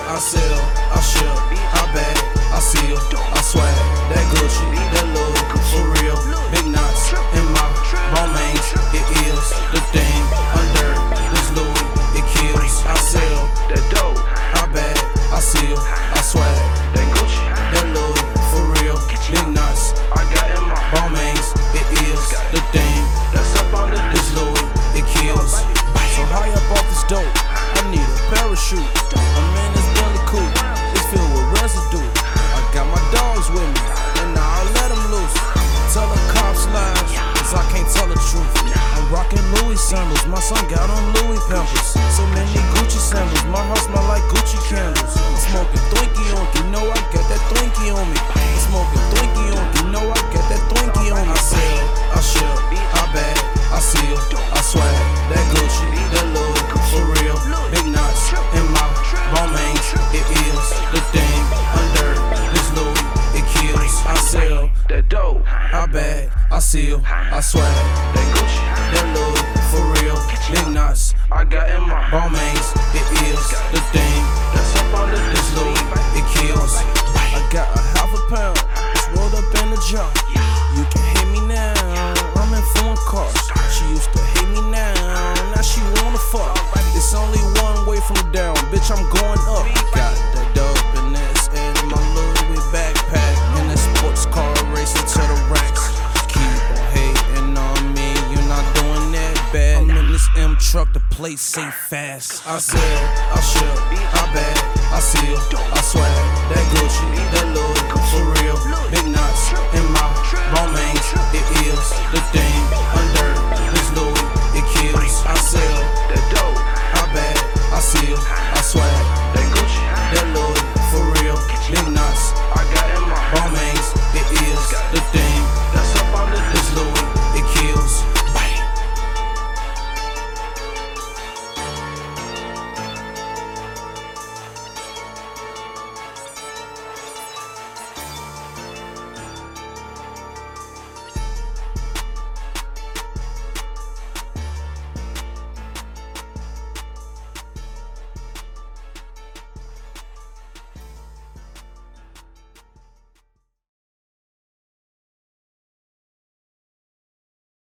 I sell, I ship, I bag, I seal, I swag, that Gucci, that Louis, for real. Big knots in my Balmains, it is the thing. Under this Louis, it kills. I sell that dope, I bag, I seal, I swag, that Gucci, that Louis, for real. Big knots, I got in my Balmains, it is the thing. That's up under this Louis, it kills. So high up off this dope, I need a parachute. I'm in this belly coupe, it's filled with residue. I got my dogs with me, and now I let them loose. Tell the cops lies, cause I can't tell the truth. I'm rocking Louis sandals, my son got on Louis Pampers. So many Gucci sandals, my house smell like Gucci candles. I'm smoking Twinkie on, you know I got that Twinkie on me. I'm smoking Twinkie on, you know I got that Twinkie on me. I sell, I ship, I bag, I seal, I swag, that Gucci, that Louis, for real. Big knots in my Balmains, it is the thing. Under this Louis, it kills. I sell that dope, I bag, I seal, I swag, that Gucci, that Louis, for real. Big knots I got in my Balmains, it is the thing. That's up under this Louis, it kills. I got a half a pound, it's rolled up in the jar. You can hate me now, I'm in foreign cars. She used to hate me now she wanna fuck. It's only one way from down, bitch, I'm going up. Got that dope in this and my Louis backpack, and that sports car racing to the racks. Keep on hating on me, you're not doing that bad. I'm in this M truck, the plate say fast. I sell, I ship, I bag, I seal, I swag, that Gucci, that Louis, for real. Big knots in